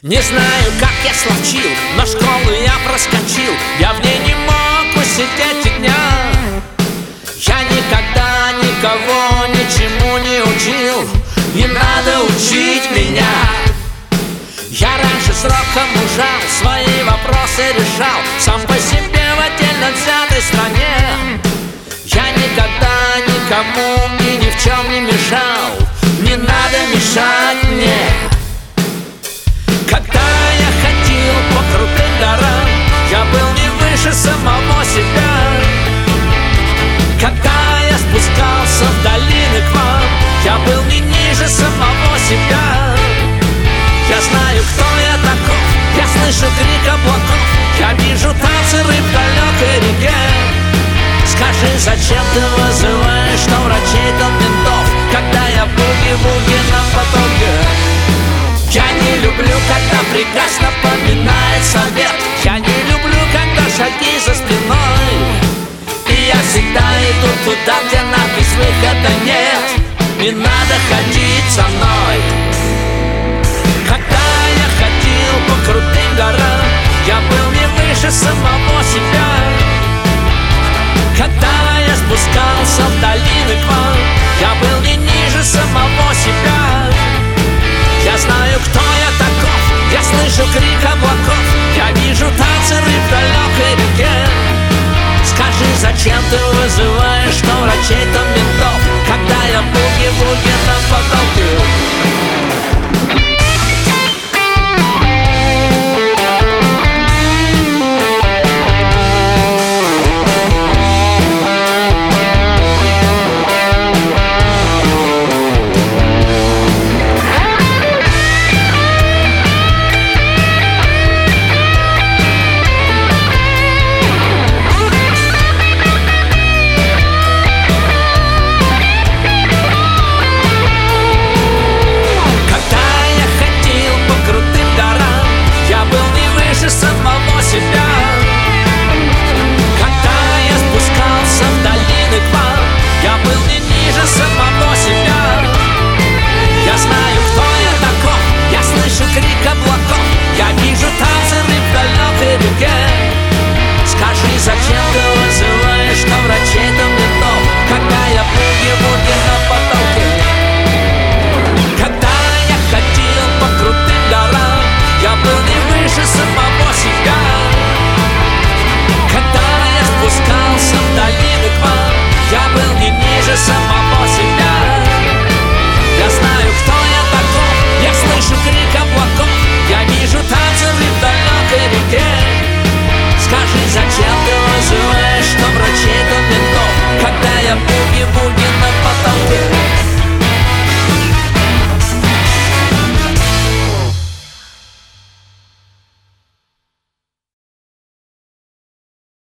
Не знаю, как я словчил, но школу я проскочил. Я в ней не мог усидеть и дня. Я никогда никого ничему не учил. Не надо учить меня. Я раньше сроком ужал, свои вопросы решал сам по себе в отдельно взятой стране. Я никогда никому и ни в чем не мешал. Не надо мешать мне. Когда я ходил по крутым горам, я был не выше самого себя. Когда я спускался в долины к вам, я был не ниже самого себя. Я знаю, кто я таков, я слышу крик облаков, я вижу танцы рыб в далекой реке. Скажи, зачем ты вызываешь то врачей, то ментов, когда я буги-вуги на потоке? Я не люблю, когда приказ напоминает совет. Я не люблю, когда шаги за спиной. И я всегда иду туда, где на без выхода нет. Не надо ходить со мной.